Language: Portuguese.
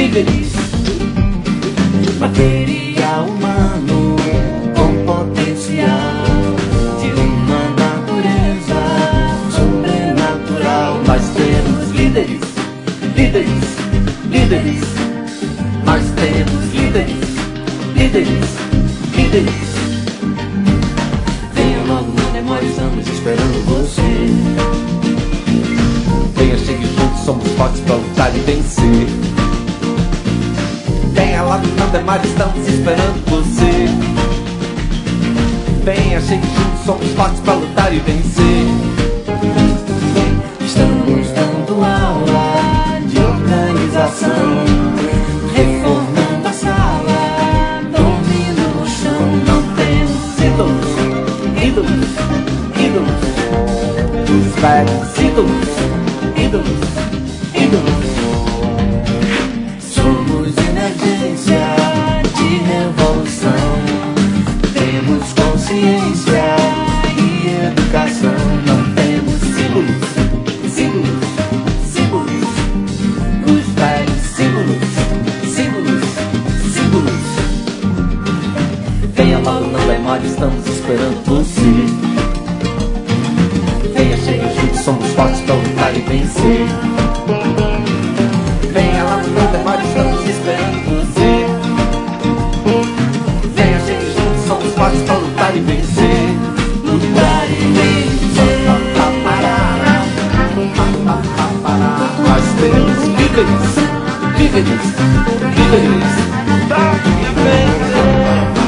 líderes. Material humano com potencial, divina natureza, sobrenatural. Nós temos líderes, líderes, líderes. Nós temos líderes, líderes, líderes. Venha logo, meu demônio, estamos esperando você. Venha, chegue juntos, somos fortes pra lutar e vencer. Venha logo, não demore, estamos esperando você. Venha, chegue juntos, somos fortes pra lutar e vencer. Estamos dando aula de organização, reformando a sala, dormindo no chão. Não temos ídolos, ídolos, ídolos. Os velhos ídolos, ídolos, ídolos. Somos emergência de revolução. Temos consciência e educação. Não temos símbolos, símbolos, símbolos. Os velhos símbolos, símbolos, símbolos. Venha logo, não demore, estamos esperando você. Venha, chegue juntos, somos fortes pra lutar e vencer. Venha logo, não demore, estamos esperando você. Venha, chegue juntos, somos fortes pra lutar e vencer. Lutar e vencer. Nós temos líderes, líderes, líderes. Lutar e vencer.